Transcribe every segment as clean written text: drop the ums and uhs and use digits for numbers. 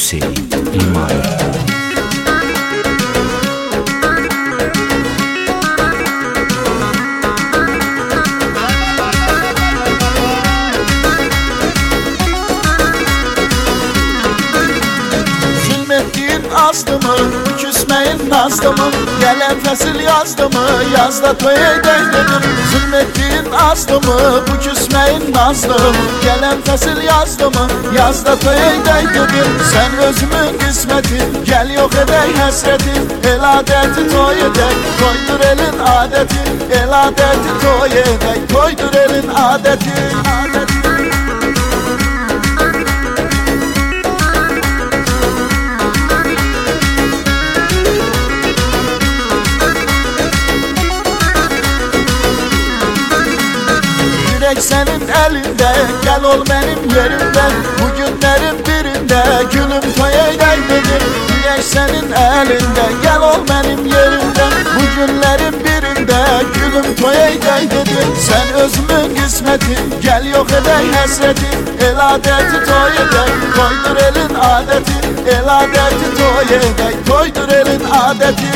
Hüseyin İmamoğlu. Azdı mı, küsmeyin nazdı mı? Gelen fesil yazdı mı, yazda toy edeydim. Zulmettiğin azdı mı, bu küsmeyin nazdı mı? Gelen fesil yazdı mı, yazda toy edeydim. Sen özümün kısmeti, gel yok edey hasreti. El adeti toy edey, toydur elin adeti. El adeti toy edey, toydur elin adeti. Yürek senin elinde, gel ol benim yerimde. Bu günlerin birinde gülüm toy eyleydim. Yürek senin elinde, gel ol benim yerimde. Bu günlerin birinde gülüm toy eyleydim. Sen özümün kısmeti, gel yok edey hasreti. El adeti toy edey, toydur elin adeti. El adeti toy edey, toydur elin adeti.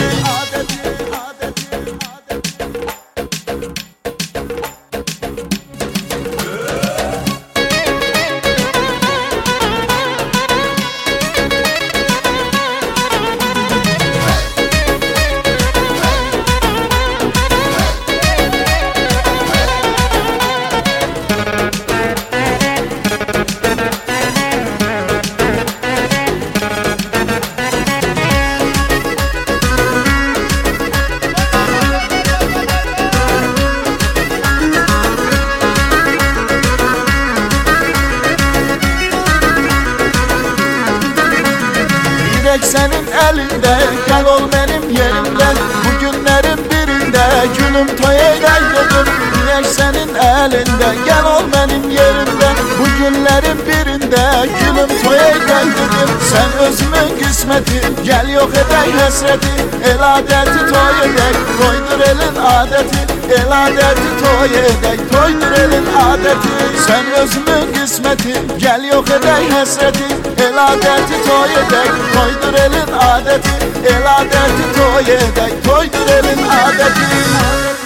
Yürek senin elinde, gel ol benim yerimde. Bu günlerin birinde gülüm toy eyleydim. Yürek senin elinde, gel ol benim yerimde. Bu günlerin birinde gülüm toy eyleydim. Sen özümün kısmeti, gel yok edey hasreti. El adeti toy edey, toydur elin adeti. El adeti toy edey, toydur elin adeti. Sen özümün kısmeti, gel yok edey hasreti. El adeti toy edey, toydur elin adeti. El adeti toy edey, toydur elin adeti.